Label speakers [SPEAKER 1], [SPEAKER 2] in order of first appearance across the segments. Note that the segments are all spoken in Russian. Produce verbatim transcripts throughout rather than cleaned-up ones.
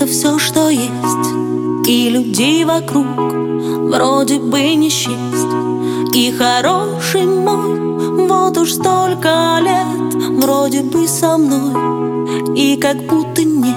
[SPEAKER 1] это все, что есть. И людей вокруг вроде бы не счесть. И хороший мой, вот уж столько лет вроде бы со мной, и как будто нет.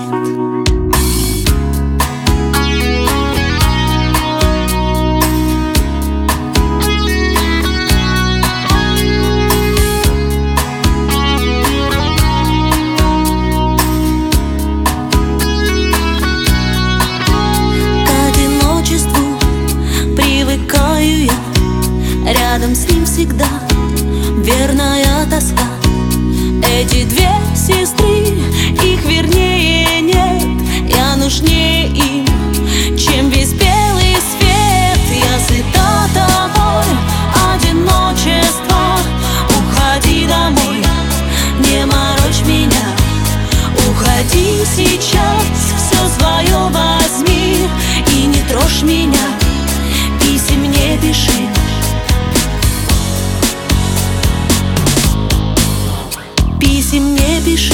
[SPEAKER 1] Рядом с ним всегда верная тоска. Эти две сестры, их вернее нет. Я нужнее им, чем весь белый свет. Я сыта тобой, одиночество. Уходи домой, не морочь меня. Уходи сейчас, все свое возьми и не трожь меня. Писем не пиши. Писем не пиши.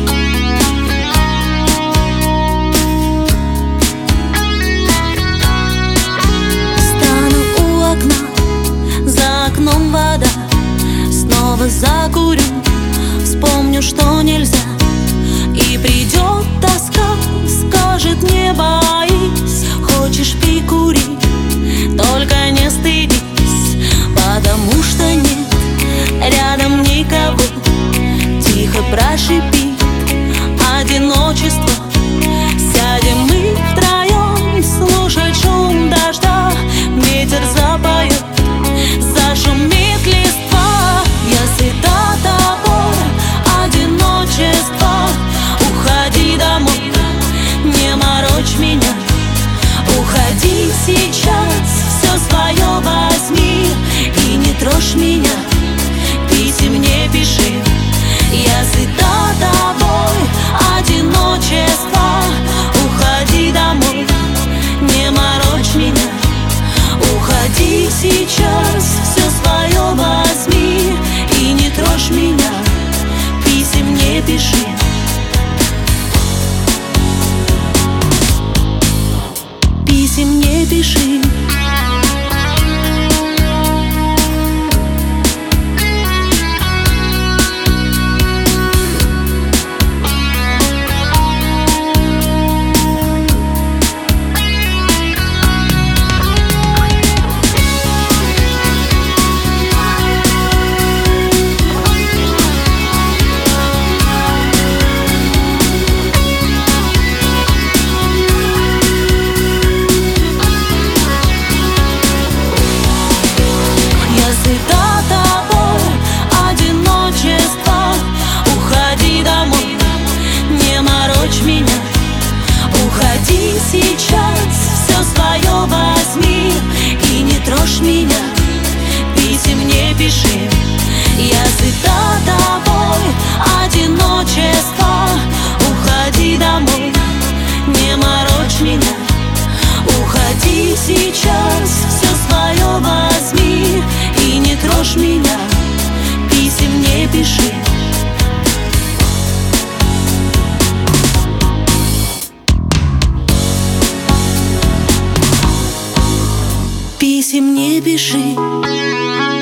[SPEAKER 1] Стану у окна, за окном вода. Снова закурю, вспомню, что нельзя. И придет тоска, скажет: не боись, хочешь — прикури, только не стыдись, потому что нет рядом никого. Тихо прошипит одиночество. Сядем мы втроем, слушать шум дождя. Ветер запоет, зашумит листва. Я сыта тобой, одиночество. Уходи домой, не морочь меня. Уходи сейчас, все свое возьми и не трожь меня. Писем не пиши. Я сыта тобой, одиночество. Уходи домой, не морочь меня. Уходи сейчас, все свое возьми и не трожь меня. Писем не пиши. Писем не пиши. Сейчас все свое возьми и не трожь меня. Писем не пиши. Я сыта тобой, одиночество. Уходи домой, не морочь меня. Уходи сейчас, все свое возьми и не трожь меня. Писем не пиши. Писем не пиши.